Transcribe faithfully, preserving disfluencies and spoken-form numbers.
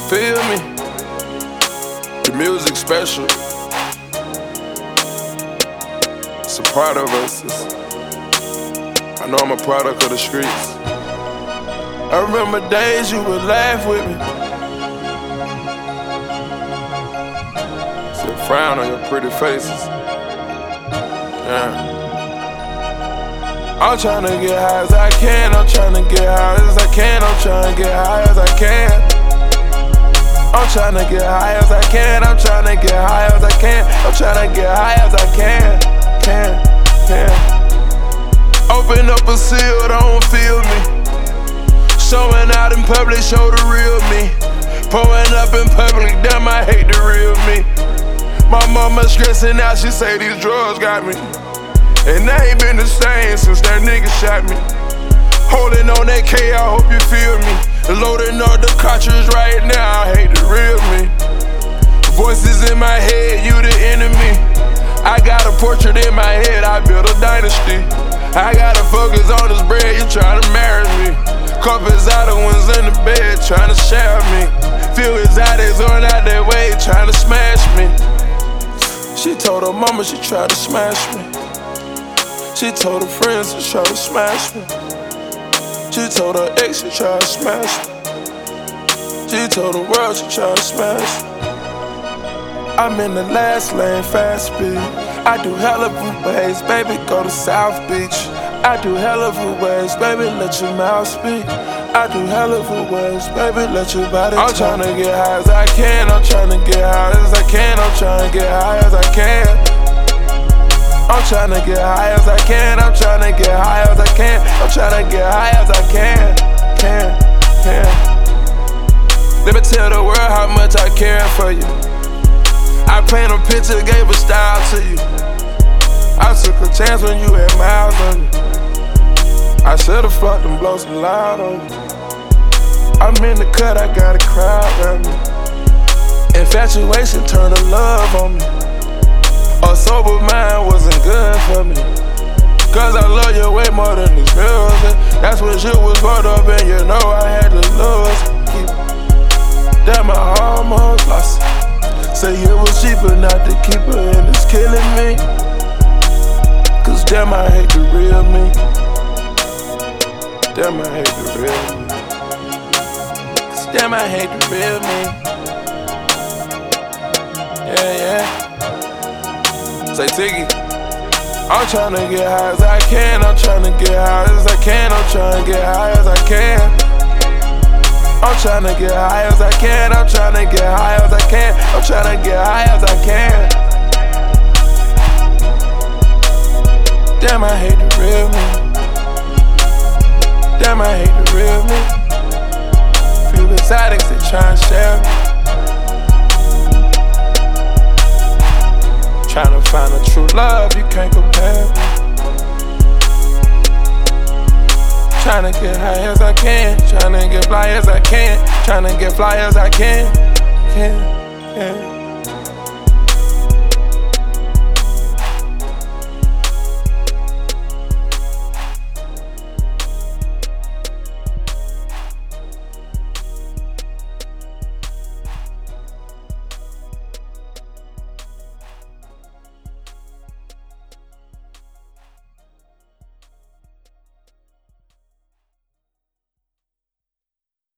Feel me? The music special. It's a product of us. I know I'm a product of the streets. I remember days you would laugh with me. See a frown on your pretty faces. Yeah. I'm tryna get high as I can, I'm tryna get high as I can, I'm tryna get high as I can. I'm tryna get high as I can, I'm tryna get high as I can, I'm tryna get high as I can, can, can. Open up a seal, don't feel me. Showing out in public, show the real me. Pulling up in public, damn, I hate the real me. My mama stressing out, she say these drugs got me. And I ain't been the same since that nigga shot me. Holding on that K, I hope you feel me. Loading up the cartridge right now, I hate the real me. Voices in my head, you the enemy. I got a portrait in my head, I built a dynasty. I gotta focus on this bread, you tryna marry me. Couple out of ones in the bed, tryna share me. Feel his eyes on out that way, tryna smash me. She told her mama she tried to smash me. She told her friends to try to smash me. She told her ex she tried to smash me. She told the world she tried to smash me. I'm in the last lane, fast speed. I do hella ways, baby, go to South Beach. I do hella ways, baby, let your mouth speak. I do hella ways, baby, let your body talk. I'm tryna get high as I can, I'm tryna get high as I can, I'm tryna get high as I can. I'm tryna get high as I can, I'm tryna get high as I can, I'm tryna get high as I can, can, can. Let me tell the world how much I care for you. I paint a picture, gave a style to you. I took a chance when you had miles on you. I should've fucked and blow some loud on you. I'm in the cut, I got a crowd around me. Infatuation turned to love on me. A sober mind wasn't good for me. Cause I love you way more than this music. That's when shit was brought up and you know I had to lose. Keep damn, my almost lost it. Say it was cheaper not to keep her and it's killing me. Cause damn, I hate the real me. Damn, I hate the real me. Cause damn, I hate the real me. Yeah, yeah. Say Tiggy, I'm tryna get high as I can, I'm tryna get high as I can, I'm tryna get high as I can. I'm tryna get high as I can, I'm tryna get high as I can, I'm tryna get high as I can. Damn, I hate the real me. Damn, I hate the real me. Few exotics that tryna share me. Tryna find a true love, you can't compare me. Tryna get high as I can, tryna get fly as I can, tryna get fly as I can, can, can.